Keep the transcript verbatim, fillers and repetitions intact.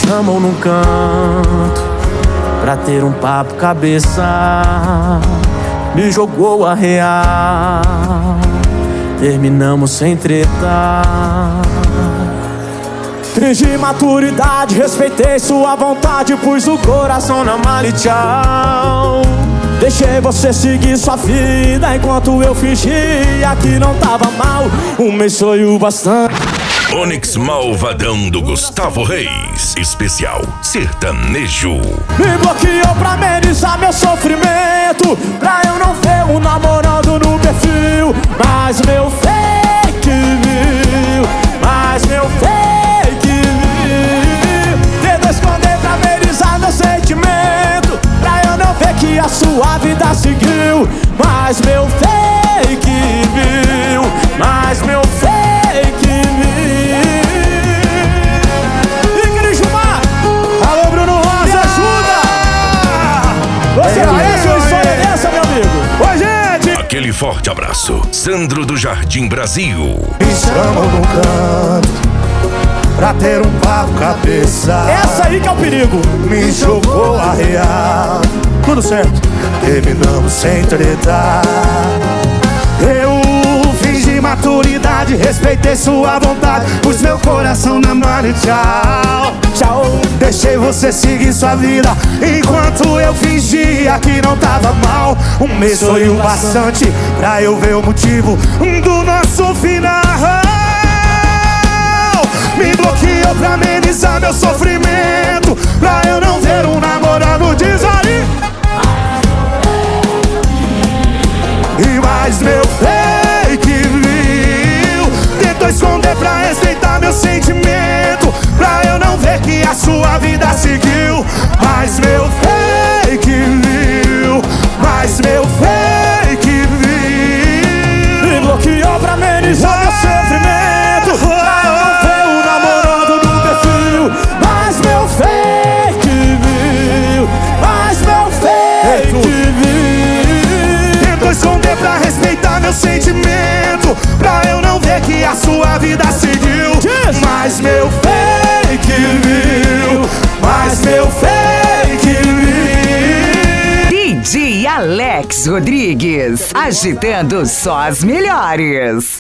chamou num canto pra ter um papo cabeça, me jogou a real, terminamos sem treta. Fingi maturidade, respeitei sua vontade, pus o coração na mala e tchau. Deixei você seguir sua vida enquanto eu fingia que não tava mal. Um mês foi o bastante. Onix Malvadão do Gustavo Reis, especial sertanejo. Me bloqueou pra amenizar meu sofrimento, pra eu não ver um namorando no perfil. Mas meu fake viu, mas meu fake viu. Tentou esconder pra amenizar meu sentimento, pra eu não ver que a sua vida seguiu. Mas meu fake viu, mas meu fake viu. Você conhece uma história dessa, meu amigo? Oi, gente! Aquele forte abraço. Sandro do Jardim Brasil. Me chamam num canto pra ter um papo cabeça. Essa aí que é o perigo. Me jogou a real. Tudo certo. Terminamos sem tretar. Eu fingi maturidade, respeitei sua vontade, pus meu coração na mão e tchau. Tchau. Deixei você seguir sua vida enquanto eu fingia que não tava mal. Um mês foi o bastante pra eu ver o motivo do nosso final. Me bloqueou pra amenizar meu sofrimento, pra eu não ver um namorado diz ali. E mais meu fake viu, tentou esconder pra respeitar meu sentimento, pra eu não ver que a sua vida seguiu. Mas meu fake viu, mas meu fake viu. Me bloqueou pra amenizar meu sofrimento, pra eu não ver o namorando no perfil. Mas meu fake viu, mas meu fake viu. Tentou esconder pra respeitar meu sentimento, pra eu não ver que a sua vida seguiu. Mas meu fake viu, mas meu fake viu. D J Alex Rodrigues, agitando só as melhores.